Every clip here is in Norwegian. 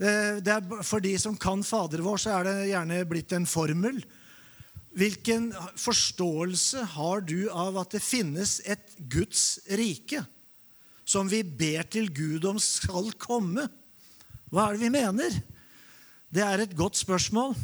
For de som kan Fader vår, så det gjerne blitt en formel. Hvilken forståelse har du av at det finnes et Guds rike, som vi ber til Gud om skal komme? Hva det vi mener? Det et godt spørsmål.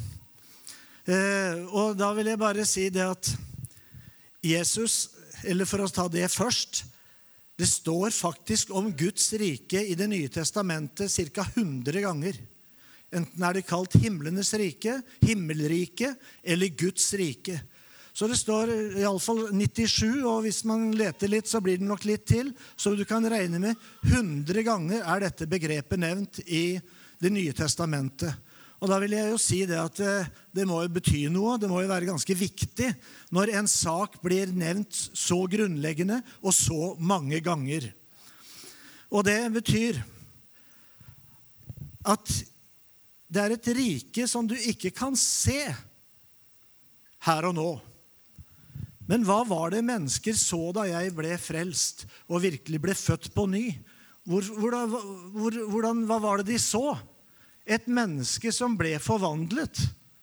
Og da vil jeg bare si det at Jesus, eller for å ta det først, det står faktisk om Guds rike i det nye testamentet cirka 100 ganger. Enten det kalt himlenes rike, himmelrike eller Guds rike. Så det står i alle fall 97, og hvis man leter litt så blir det nok litt til, så du kan regne med 100 ganger dette begrepet nevnt i det nye testamentet. Og da vil jeg jo si det at det må jo bety noe, det må jo være ganske viktig når en sak blir nevnt så grunnleggende og så mange ganger. Og det betyr at det et rike som du ikke kan se her og nå. Men hva var det mennesker så da jeg ble frelst og virkelig ble født på ny? Hva var det de så? Et menneske som ble forvandlet.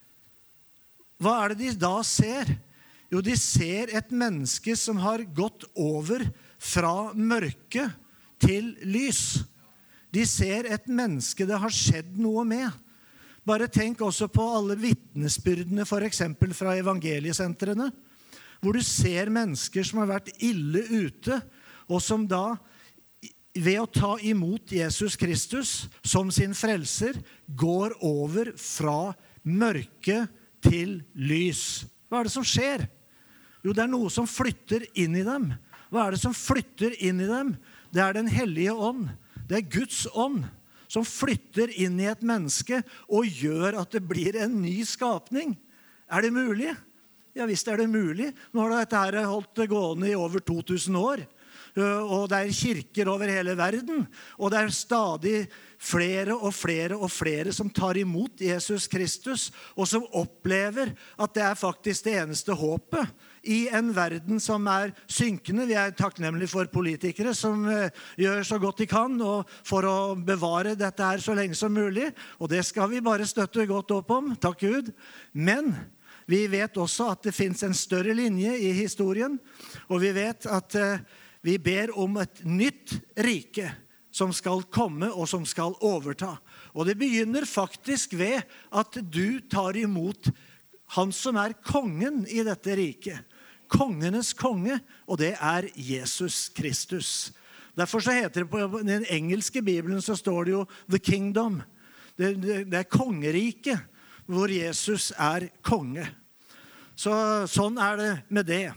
Hva det de da ser? Jo, de ser et menneske som har gått over fra mørke til lys. De ser et menneske det har skjedd noe med. Bare tenk også på alle vittnesbyrdene, for eksempel fra evangeliesentrene, hvor du ser mennesker som har vært ille ute, og som da ved å ta imot Jesus Kristus som sin frelser, går over fra mørke til lys. Hva det som skjer? Jo, det noe som flytter inn i dem. Hva det som flytter inn i dem? Det Den hellige ånd. Det Guds ånd som flytter inn i et menneske og gjør at det blir en ny skapning. Det mulig? Ja, visst det mulig. Nå har dette her holdt det gående i over 2000 år. Og det kirker over hele verden, og det stadig flere og flere og flere som tar imot Jesus Kristus, og som opplever at det faktisk det eneste håpet i en verden som synkende. Vi takknemlige for politikere som gjør så godt de kan og for å bevare dette her så lenge som mulig, og det skal vi bare støtte godt opp om, takk Gud. Men vi vet også at det finnes en større linje i historien, og vi vet at vi ber om et nytt rike som skal komme og som skal overta. Og det begynner faktisk ved at du tar imot han som kongen i dette riket. Kongenes konge, og det Jesus Kristus. Derfor så heter det på den engelske Bibelen så står det jo The Kingdom. Det kongeriket hvor Jesus konge. Så sånn det med det.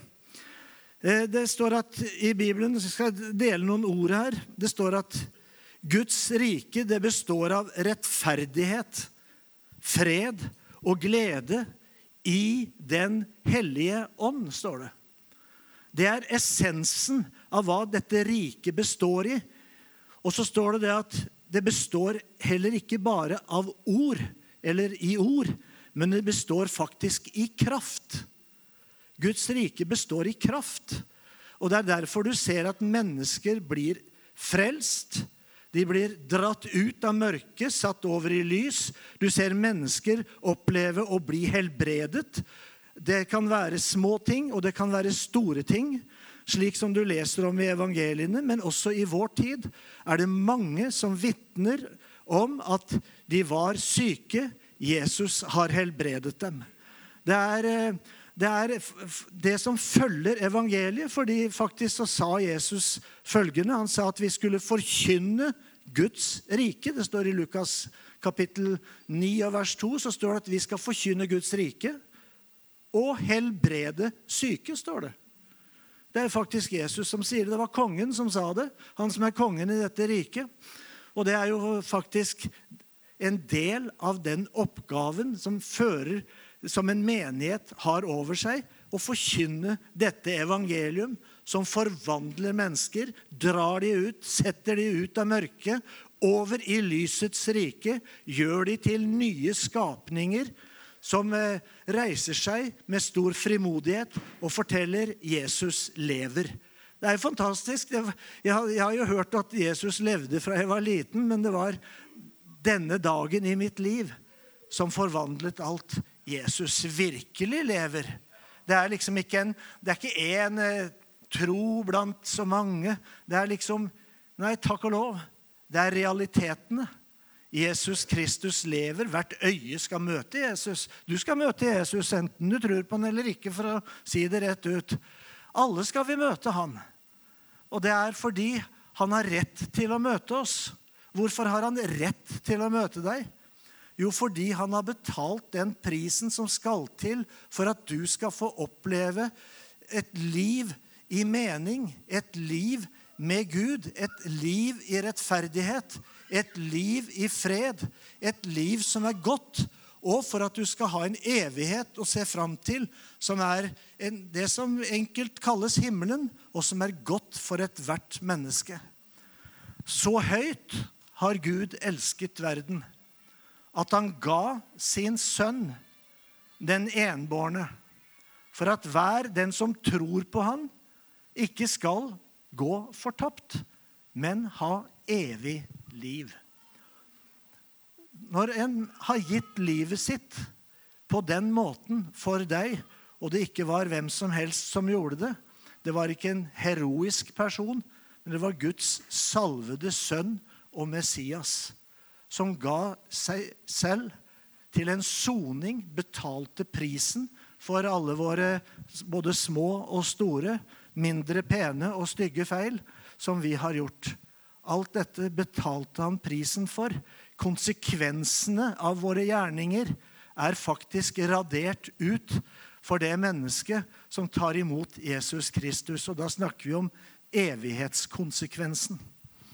Det står at i Bibelen, jeg skal dele noen ord her, det står at Guds rike det består av rettferdighet, fred og glede i den hellige ånd, står det. Det essensen av hva dette riket består i. Og så står det at det består heller ikke bare av ord, eller i ord, men det består faktisk i kraft. Guds rike består i kraft, og det derfor du ser at mennesker blir frelst, de blir dratt ut av mørket, satt over i lys. Du ser mennesker oppleve å bli helbredet. Det kan være små ting, og det kan være store ting, slik som du leser om i evangeliene, men også i vår tid det mange som vittner om at de var syke. Jesus har helbredet dem. Det det som følger evangeliet, fordi faktisk så sa Jesus følgende, han sa at vi skulle forkynne Guds rike. Det står i Lukas kapittel 9 og vers 2, så står det at vi skal forkynne Guds rike, og helbrede syke, står det. Det faktisk Jesus som sier det. Det var kongen som sa det, han som kongen i dette riket. Og det jo faktisk en del av den oppgaven som fører som en menighet har over seg, å forkynne dette evangelium som forvandler mennesker, drar de ut, setter de ut av mørket, over i lysets rike, gjør de til nye skapninger som reiser seg med stor frimodighet og forteller Jesus lever. Det jo fantastisk. Jeg har jo hørt at Jesus levde fra jeg var liten, men det var denne dagen i mitt liv som forvandlet alt. Jesus virkelig lever. Det er liksom ikke en tro blant så mange. Det er liksom, nei, takk og lov. Det er realitetene. Jesus Kristus lever. Hvert øye skal møte Jesus. Du skal møte Jesus, enten du tror på han eller ikke, for å si det rett ut. Alle skal vi møte han. Og det er fordi han har rett til å møte oss. Hvorfor har han rett til å møte deg? Jo, fordi han har betalt den prisen som skal til for at du skal få oppleve et liv i mening, et liv med Gud, et liv i rettferdighet, et liv i fred, et liv som er godt, og for at du skal ha en evighet å se frem til, som er det som enkelt kalles himmelen, og som er godt for et hvert menneske. Så høyt har Gud elsket verden, at han ga sin sønn, den enbårne, for at hver den som tror på han, ikke skal gå fortapt, men ha evig liv. Når en har gitt livet sitt på den måten for deg, og det ikke var hvem som helst som gjorde det, det var ikke en heroisk person, men det var Guds salvede sønn og Messias, som ga seg selv til en soning, betalte prisen for alle våre både små og store, mindre pene og stygge feil som vi har gjort. Alt dette betalte han prisen for. Konsekvensene av våre gjerninger er faktisk radert ut for det mennesket som tar imot Jesus Kristus. Og da snakker vi om evighetskonsekvensen.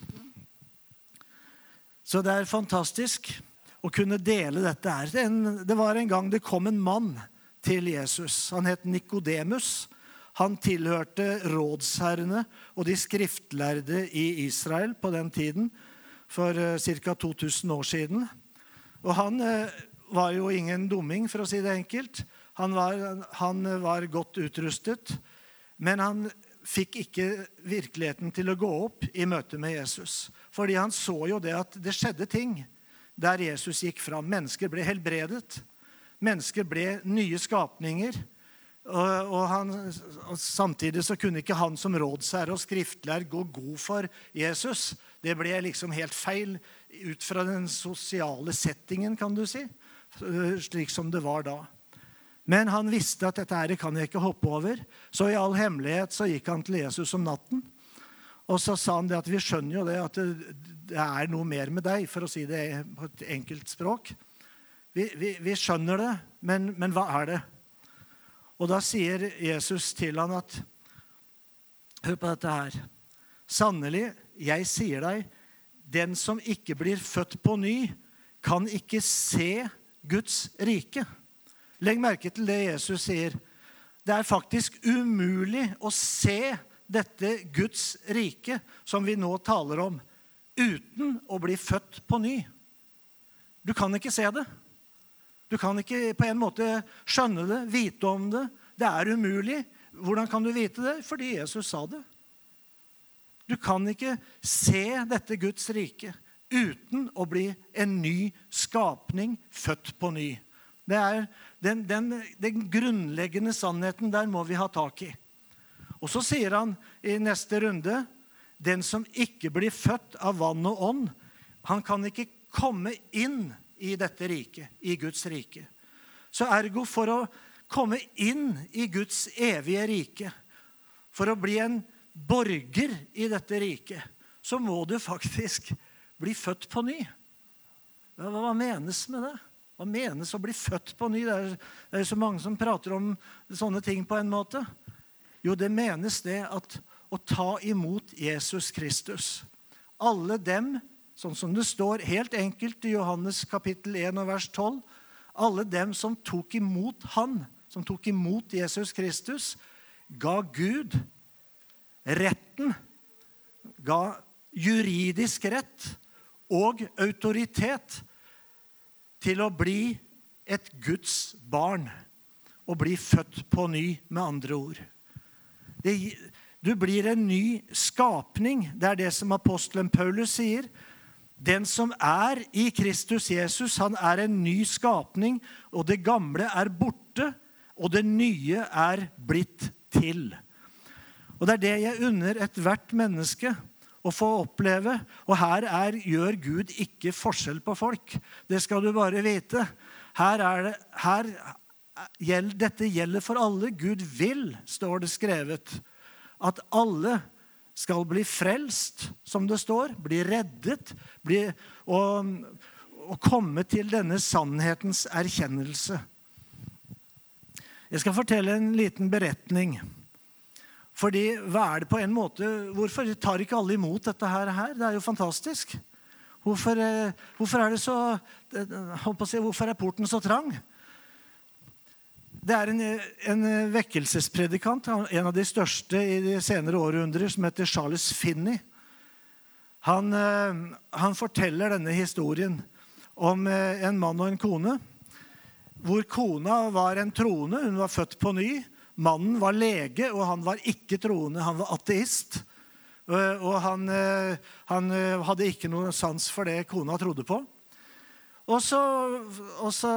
Så det er fantastisk å kunne dele dette her. Det var en gang det kom en mann til Jesus. Han het Nikodemus. Han tilhørte rådsherrene og de skriftlærde i Israel på den tiden, for ca. 2000 år siden. Og han var jo ingen dumming, for å si det enkelt. Han var godt utrustet, men han fikk ikke virkeligheten til å gå opp i møte med Jesus. Fordi han så jo det at det skjedde ting der Jesus gikk fram. Mennesker ble helbredet. Mennesker ble nye skapninger. Og samtidig så kunne ikke han som rådsherre og skriftlær gå god for Jesus. Det ble liksom helt feil ut fra den sosiale settingen, kan du si. Slik som det var da. Men han visste at dette her kan jeg ikke hoppe over. Så i all hemmelighet så gikk han til Jesus om natten. Og så sa han det at vi skjønner jo det at det er noe mer med deg, for å si det på et enkelt språk. Vi skjønner det, men hva er det? Og da sier Jesus til han at, hør på dette her. Sannelig, jeg sier deg, den som ikke blir født på ny, kan ikke se Guds rike. Legg merke til det Jesus sier. Det er faktisk umulig å se dette Guds rike som vi nå taler om, uten å bli født på ny. Du kan ikke se det. Du kan ikke på en måte skjønne det, vite om det. Det er umulig. Hvordan kan du vite det? Fordi Jesus sa det. Du kan ikke se dette Guds rike uten å bli en ny skapning, født på ny. Det er den grunnleggende sannheten der må vi ha tak i. Og så sier han i neste runde, den som ikke blir født av vann og ånd, han kan ikke komme inn i dette riket, i Guds rike. Så ergo for å komme inn i Guds evige rike, for å bli en borger i dette riket, så må du faktisk bli født på ny. Hva menes med det? Hva menes å bli født på ny? Det er så mange som prater om sånne ting på en måte. Jo, det menes det at å ta imot Jesus Kristus. Alle dem, sånn som det står helt enkelt i Johannes kapittel 1 og vers 12, alle dem som tok imot han, som tok imot Jesus Kristus, ga Gud retten, ga juridisk rett og autoritet til å bli et Guds barn og bli født på ny, med andre ord. Du blir en ny skapning. Det er det som apostelen Paulus sier. Den som I Kristus Jesus, han en ny skapning, og det gamle borte, og det nye blitt til. Og det det jeg unner et hvert menneske å få oppleve. Og her gjør Gud ikke forskjell på folk. Det skal du bare vite. Dette gjelder for alle. Gud vil, står det skrevet, at alle skal bli frelst, som det står, bli reddet, og komme til denne sannhetens erkjennelse. Jeg skal fortelle en liten beretning. Fordi, hva det på en måte, hvorfor tar ikke alle imot dette her? Det jo fantastisk. Hvorfor det så, hvorfor porten så trang? Det en vekkelsespredikant, en av de største I de senere århundrer, som heter Charles Finney. Han forteller denne historien om en mann og en kone, hvor kona var en troende, hun var født på ny. Mannen var lege, og han var ikke troende, han var ateist. Og han hadde ikke noen sans for det kona trodde på. Og så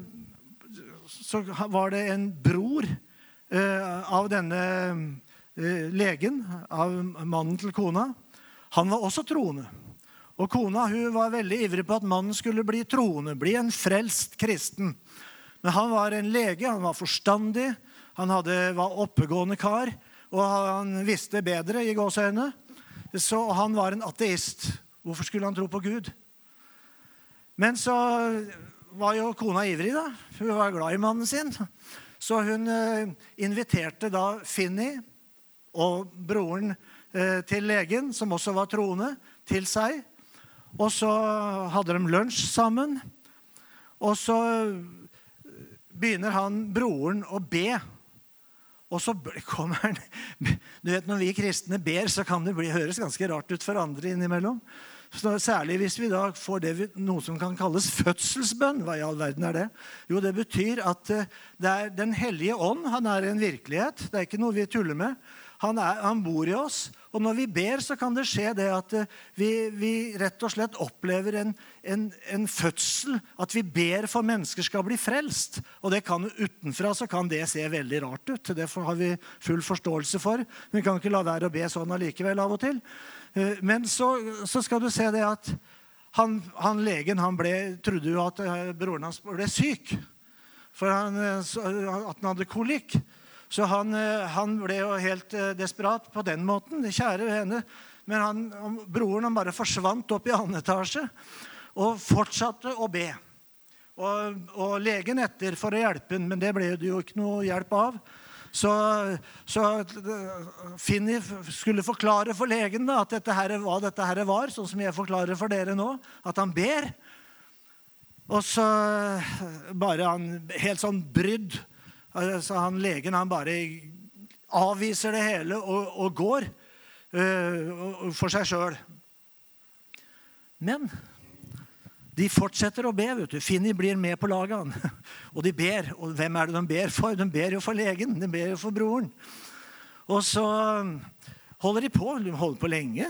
var det en bror av denne legen, av mannen til kona. Han var også troende. Og kona hun var veldig ivrig på at mannen skulle bli troende, bli en frelst kristen. Men han var en lege, han var forstandig, han var oppegående kar, og han visste bedre I gåseøyne. Så han var en ateist. Hvorfor skulle han tro på Gud? Men så var jo kona ivrig da. Hun var glad I mannen sin. Så hun inviterte da Finney og broren til legen, som også var troende, til seg. Og så hadde de lunsj sammen. Og så begynner broren å be. Og så kommer han, du vet når vi kristne ber, så kan det høres ganske rart ut for andre innimellom. Så særlig hvis vi da får noe som kan kalles fødselsbønn. Hva I all verden det? Jo, det betyr at det den hellige ånd, han en virkelighet. Det ikke noe vi tuller med. Han bor I oss, og når vi ber så kan det skje det at vi rett og slett opplever en fødsel, at vi ber for mennesker skal bli frelst. Og det kan utenfra så kan det se veldig rart ut. Det har vi full forståelse for. Vi kan ikke la være å be sånn allikevel av og til. Men så skal du se det at legen trodde jo at broren hans ble syk. For at han hadde kolikk. Så han ble jo helt desperat på den måten, det kjære henne. Men broren bare forsvant opp I annen etasje og fortsatte å be. Og legen etter for å hjelpe henne, men det ble det jo ikke noe hjelp av. Så Finney skulle forklare for legen da, at hva dette her var, sånn som jeg forklarer for dere nå, at han ber. Og så bare han helt sånn brydd. Så legen bare avviser det hele og går for seg selv. Men de fortsetter å be, vet du. Finney blir med på laget. Og de ber. Og hvem det de ber for? De ber jo for legen. De ber jo for broren. Og så holder de holder på lenge.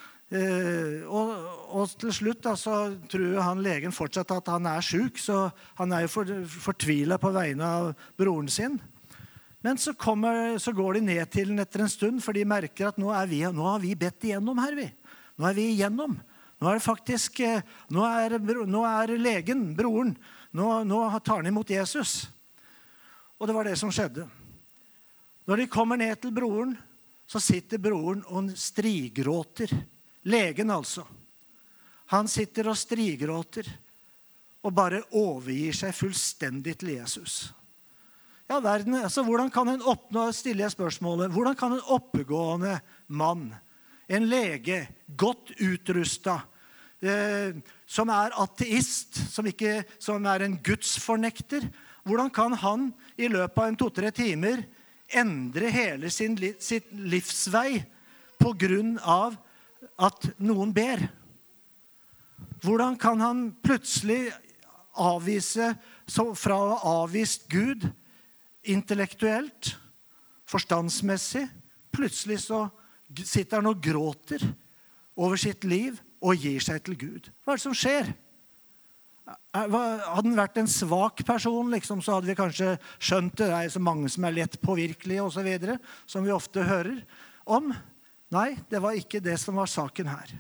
Og til slutt da, så tror legen fortsatt at han syk, så han jo fortvilet på vegne av broren sin. Men så går de ned til den etter en stund, for de merker at nå har vi bedt igjennom her, vi. Nå vi igjennom. Nå det faktisk, nå legen, broren, nå tar han imot Jesus. Og det var det som skjedde. Når de kommer ned til broren, så sitter broren og strigråter. Legen altså. Han sitter og strigråter og bare overgir seg fullstendig til Jesus. Ja, verden, altså, hvordan kan en stille spørsmålet, hvordan kan en oppegående mann, en lege, godt utrustet, som ateist, som en gudsfornekter, hvordan kan han I løpet av 2-3 timer endre hele sitt livsvei på grunn av at noen ber? Hvordan kan han plutselig avvise, fra å ha avvist Gud intellektuelt, forstandsmessig, plutselig så sitter han og gråter over sitt liv og gir seg til Gud. Hva det som skjer? Hadde han vært en svak person, liksom, så hadde vi kanskje skjønt det. Det så mange som lett påvirkelige og så videre, som vi ofte hører om. Nei, det var ikke det som var saken her.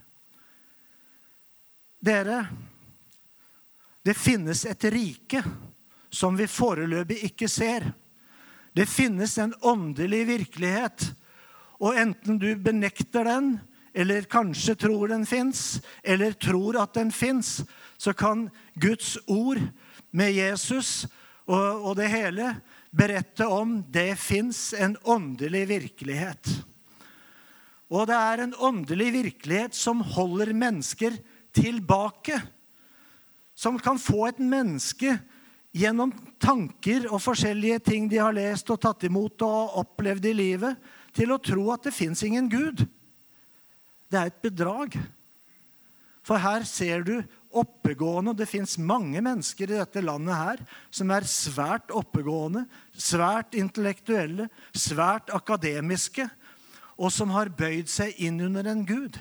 Dere, det finnes et rike som vi foreløpig ikke ser. Det finnes en åndelig virkelighet, og enten du benekter den, eller kanskje tror den finnes, eller tror at den finnes, så kan Guds ord med Jesus og det hele berette om det finnes en åndelig virkelighet. Og det en åndelig virkelighet som holder mennesker tilbake, som kan få et menneske gjennom tanker og forskjellige ting de har lest og tatt imot og opplevd i livet, til å tro at det finnes ingen Gud. Det et bedrag. For her ser du oppegående, og det finnes mange mennesker i dette landet her, som svært oppegående, svært intellektuelle, svært akademiske, og som har bøyd seg inn under en Gud.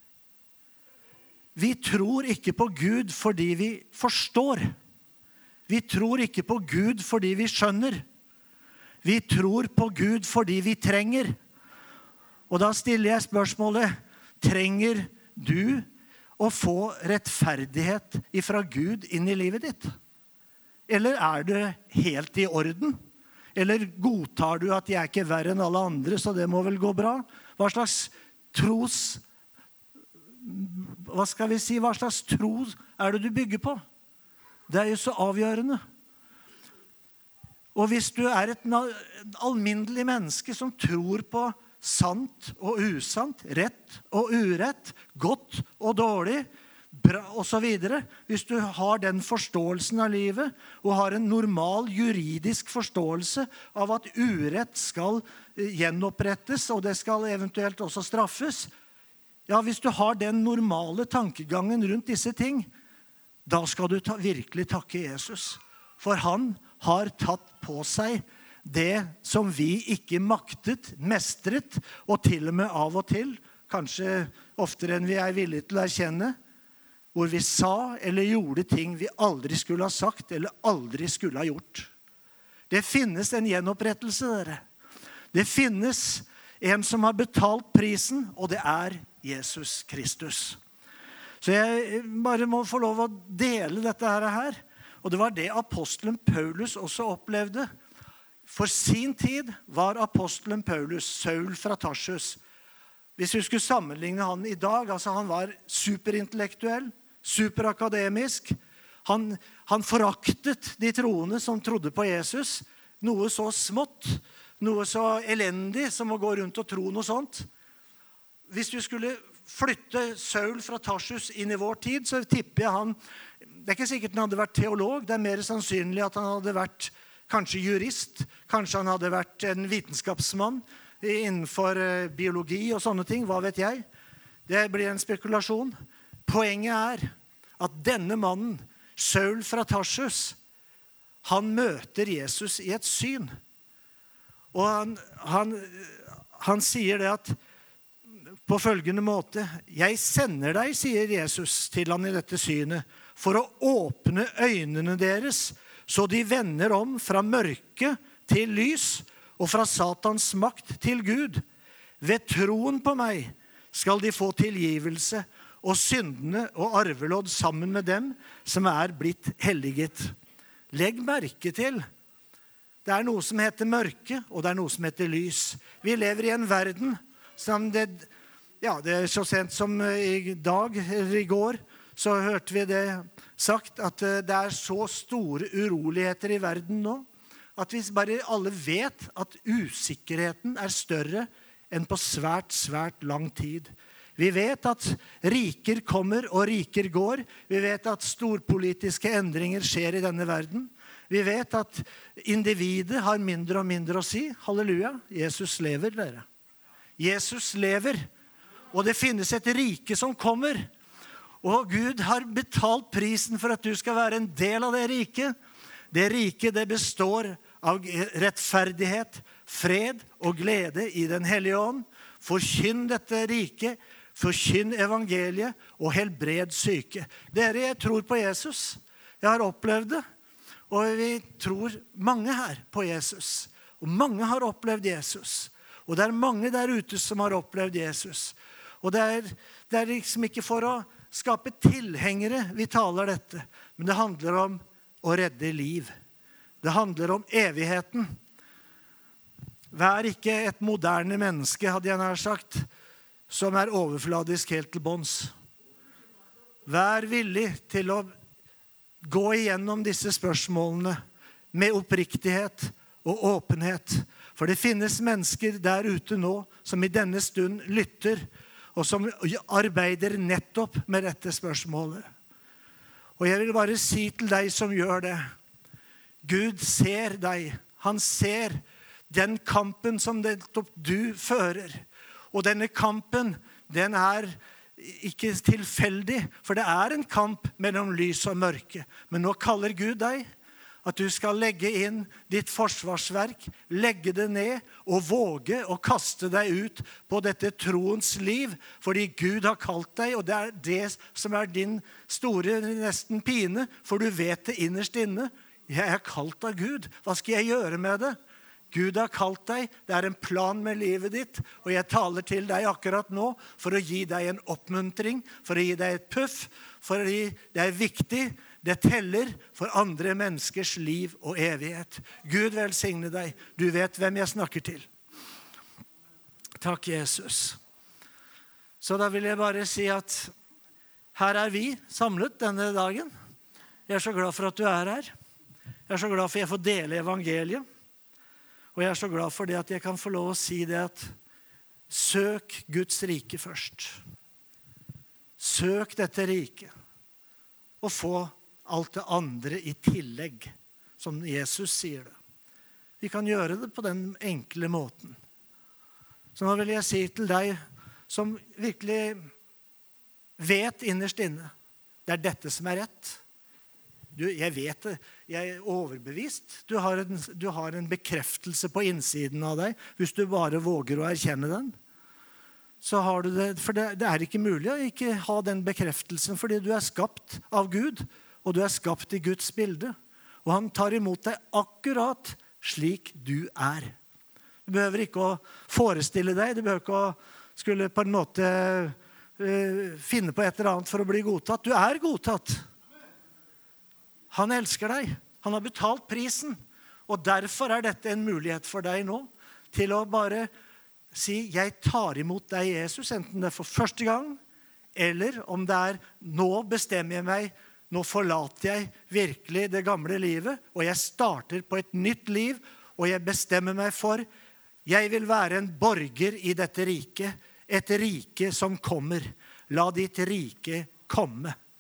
Vi tror ikke på Gud fordi vi forstår. Vi tror ikke på Gud fordi vi skjønner. Vi tror på Gud fordi vi trenger. Og da stiller jeg spørsmålet, trenger du å få rettferdighet ifra Gud inn i livet ditt? Eller det helt i orden? Eller godtar du at jeg ikke verre enn alle andre, så det må vel gå bra? Hva slags tro det du bygger på? Det jo så avgjørende. Og hvis du et alminnelig menneske som tror på sant og usant, rett og urett, godt og dårlig, bra og så videre. Hvis du har den forståelsen av livet, og har en normal juridisk forståelse av at urett skal gjenopprettes, og det skal eventuelt også straffes, ja, hvis du har den normale tankegangen rundt disse ting, da skal du virkelig takke Jesus. For han har tatt på seg det som vi ikke maktet, mestret, og til og med av og til, kanskje oftere enn vi villige til å erkjenne, hvor vi sa eller gjorde ting vi aldri skulle ha sagt eller aldri skulle ha gjort. Det finnes en gjenopprettelse, dere. Det finnes en som har betalt prisen, og det Jesus Kristus. Så jeg bare må få lov å dele dette her. Og det var det apostelen Paulus også opplevde. For sin tid var apostelen Paulus, Saul fra Tarsus. Hvis vi skulle sammenligne han i dag, altså han var superintellektuell, superakademisk. Han foraktet de troende som trodde på Jesus. Noe så smått, noe så elendig som å gå rundt og tro noe sånt. Hvis du skulle flytte Saul fra Tarsus inn i vår tid, så tipper jeg han, det ikke sikkert han hadde vært teolog, det mer sannsynlig at han hadde vært kanskje jurist, kanskje han hadde vært en vitenskapsmann innenfor biologi og sånne ting, hva vet jeg. Det blir en spekulasjon. Poenget at denne mannen, Saul fra Tarsus, han møter Jesus i et syn. Og han sier det at på følgende måte, «Jeg sender deg», sier Jesus til han i dette synet, «for å åpne øynene deres, så de vender om fra mørke til lys, og fra Satans makt til Gud. Ved troen på meg skal de få tilgivelse, og syndene og arvelodd sammen med dem som blitt helliget.» Legg merke til, det noe som heter mørke, og det noe som heter lys. Vi lever i en verden som det så sent som i dag, eller i går, så hørte vi det sagt, at det så store uroligheter i verden nå, at vi bare alle vet at usikkerheten større enn på svært, svært lang tid. Vi vet at riker kommer og riker går. Vi vet at storpolitiske endringer skjer i denne verden. Vi vet at individet har mindre og mindre å si. Halleluja, Jesus lever, dere. Jesus lever, og det finnes et rike som kommer. Og Gud har betalt prisen for at du skal være en del av det riket. Det riket, det består av rettferdighet, fred og glede i den hellige ånd. Forkynn dette riket, Forkynn evangeliet og helbred syke. Dere, jeg tror på Jesus. Jeg har opplevd det. Og vi tror mange her på Jesus. Og mange har opplevd Jesus. Og det mange der ute som har opplevd Jesus. Og det er liksom ikke for å skape tilhengere vi taler dette. Men det handler om å redde liv. Det handler om evigheten. Vær ikke et moderne menneske, hadde jeg nær sagt, som overfladisk helt til bånds. Vær villig til å gå igjennom disse spørsmålene med oppriktighet og åpenhet. For det finnes mennesker der ute nå som i denne stund lytter, og som arbeider nettopp med dette spørsmålet. Og jeg vil bare si til deg som gjør det, Gud ser deg. Han ser den kampen som nettopp du fører. Og denne kampen, den ikke tilfeldig, for det en kamp mellom lys og mørke. Men nå kaller Gud deg at du skal legge inn ditt forsvarsverk, legge det ned og våge å kaste deg ut på dette troens liv, fordi Gud har kalt deg, og det det som din store nesten pine, for du vet det innerst inne. Jeg kalt av Gud. Hva skal jeg gjøre med det? Gud har kalt deg. Det en plan med livet ditt, og jeg taler til deg akkurat nå for å gi deg en oppmuntring, for å gi deg et puff, fordi det viktig. Det teller for andre menneskers liv og evighet. Gud velsigne deg. Du vet hvem jeg snakker til. Takk, Jesus. Så da vil jeg bare si at her vi samlet denne dagen. Jeg så glad for at du her. Jeg så glad for at jeg får dele evangeliet. Og jeg så glad for det at jeg kan få lov å si det at søk Guds rike først. Søk dette riket. Og få alt det andre i tillegg, som Jesus sier det. Vi kan gjøre det på den enkle måten. Så nå vil jeg si til deg som virkelig vet innerst inne, det dette som rett. Jeg vet det, jeg overbevist. Du har en bekreftelse på innsiden av deg, hvis du bare våger å erkjenne den. Så har du det, for det ikke mulig å ikke ha den bekreftelsen, fordi du skapt av Gud, og du skapt i Guds bilde. Og han tar imot deg akkurat slik du Du behøver ikke å forestille deg, du behøver ikke å skulle på en måte finne på et eller annet for å bli godtatt. Du godtatt. Han elsker deg. Han har betalt prisen. Og derfor dette en mulighet for deg nå til å bare si, jeg tar imot deg, Jesus, enten det for første gang, eller om det nå bestemmer jeg meg, nå forlater jeg virkelig det gamle livet, og jeg starter på et nytt liv, og jeg bestemmer meg for, jeg vil være en borger i dette riket, et rike som kommer. La ditt rike komme.